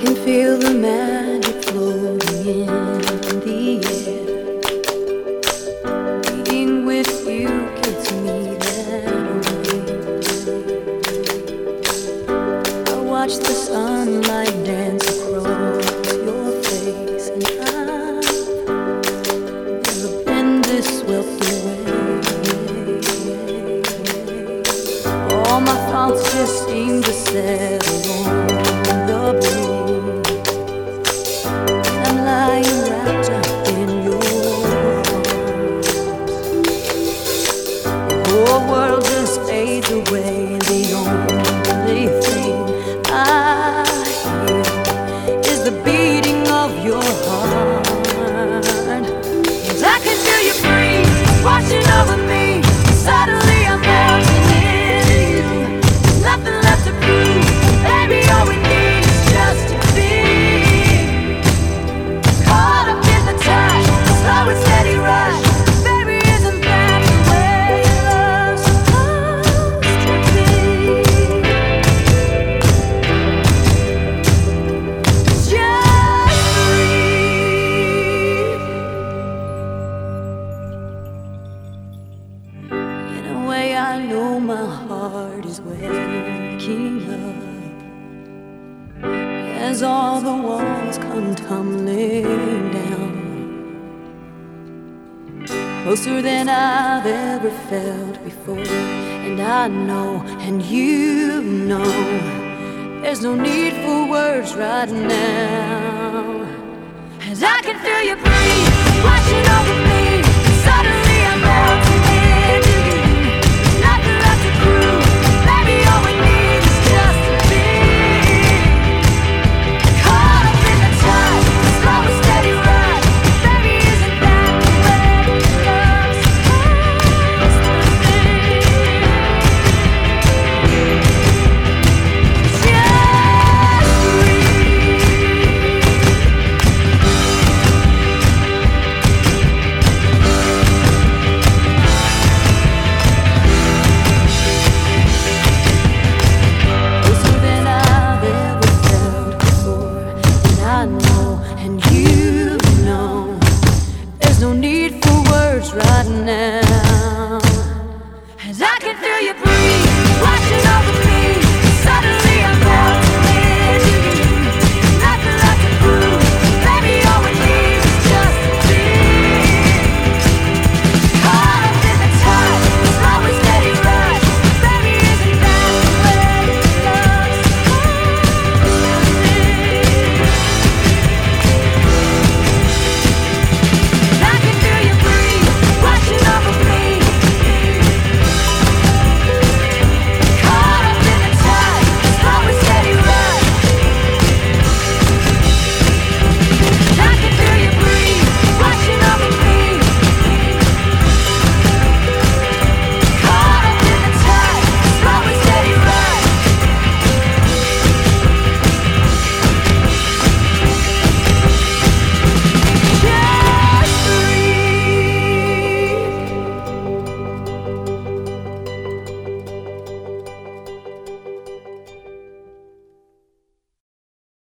can feel the magic floating in the air. Being with you gets me that way. I watch the sunlight dance across your face, and I've never been this swept away. All my thoughts just seem to settle on the breeze. I'm lying wrapped up in your arms. The whole world just fades away, and the only thing I hear is the beating of your heart. And I can feel you breathe washing over me. Suddenly I'm melting into you. There's nothing left to prove. Baby, all we need is just to be caught up in the tide, slow and steady rush. Baby, isn't that the way love's supposed to be? Just breathe. In a way, I know my heart is waking up as all the walls come tumbling down. Closer than I've ever felt before. And I know, and you know, there's no need for words right now. As I can feel you breathe washing over me. Suddenly I'm melting into you. There's nothing left to prove. Baby, all we need is just to be caught up in the tide, slow and steady rush. Baby, isn't that the way love's supposed to be? Just closer than I've ever felt before. And I know, and you know, there's no need for words right now.